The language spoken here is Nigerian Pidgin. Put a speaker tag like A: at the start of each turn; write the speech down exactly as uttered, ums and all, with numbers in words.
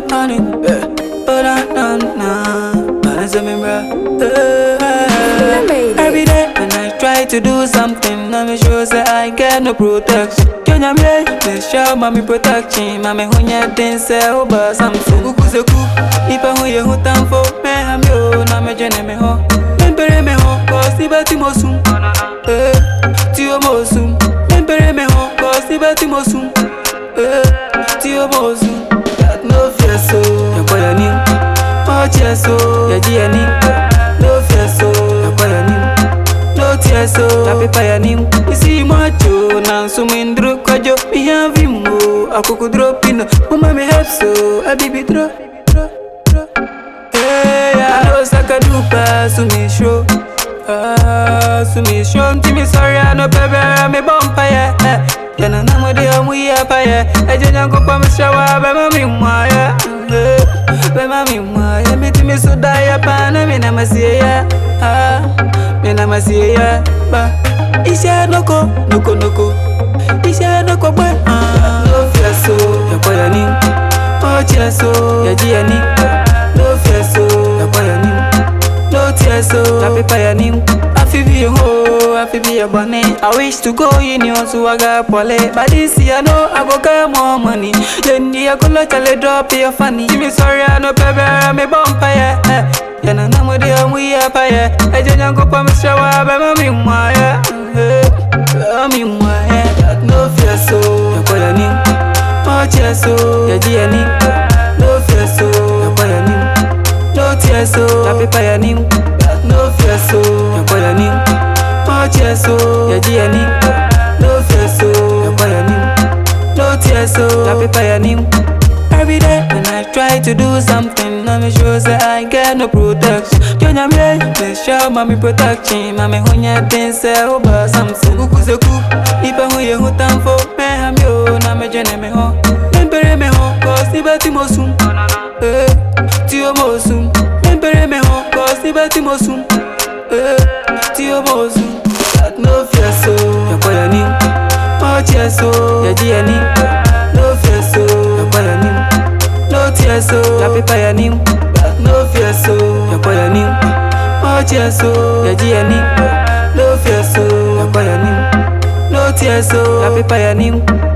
A: on it, yeah. But I know now, I say me bra. Every day when I try to do something, I make sure say I get no protection. Can you make me show mommy protection? Mommy when you dance over something. Kuku se ku, ipa when you hold on for me, I'm yo, na me jene me ho. Membere me ho, cause ni bati mosum. Eh, tio mosum. Membere me ho, cause ni bati mosum. Eh, tio mosum. Got no fear so, you call your name. Oh cheer so, you G N E. No fear so, you call your name. No tear so, you pay your name. You see macho, now so min drop kwajo. Me have him mo, akuku drop in. Mama me help so, I baby drop, drop, drop. Hey, I know sakadupa, so me show. Ah, so me show. Me sorry, I know baby, I'm a vampire. Yana na mo de amu ya pa ye. Eje nyango pa me shawa, be ma mi mwa ya. Be ma mi mwa ya. Me ti me so da ya pa na me na masiye ya. Ah, me na masiye ya. Ba, isha noko, noko noko. Isha noko boy. Ah, no fear so, ya kwa ya ni. Oh cheer so, ya G N E. No fear so, ya kwa ya ni. No tear so, ya pepa ya ni. I feel be ho, I feel be a bunny. I wish to go in you so I got pole. But this year no, I go get more money. Then the go let you drop your funny. Give me sorry, I no baby, I'm a vampire. Ya na na mo de amu ya pa ye. Eje nyango pa me shawa, be ma mi mwa ya. Be mi mwa ya. Got no fear so, ya kwa ya ni. Oh cheer so, ya G N E. No fear so, ya kwa ya ni. No tear so, ya pepa ya ni. Got no fear so, ya kwa ya ni. Oh cheer so, ya G N E. No fear so, ya kwa ya ni. No tear so, ya pepa ya ni. Every day when I try to do something, I make sure say I get no protection. Can you make me show mommy protection? Mommy when you dance over something. Kuku se ku, ipa when you hold on for me, I'm yo, na me jene me ho. Membere me ho, cause ni bati mosum. Eh, tio mosum. Membere me ho, cause ni bati mosum. Eh, tio mosum. Got no fear so, ya kwa ya ni. Oh cheer so, ya G N E. No fear so, ya kwa ya ni. No tear so, ya pepa ya ni. Got no fear so, ya kwa ya ni. Oh cheer so, ya G N E. No fear so, ya kwa ya ni. No tear so, ya pepa ya ni.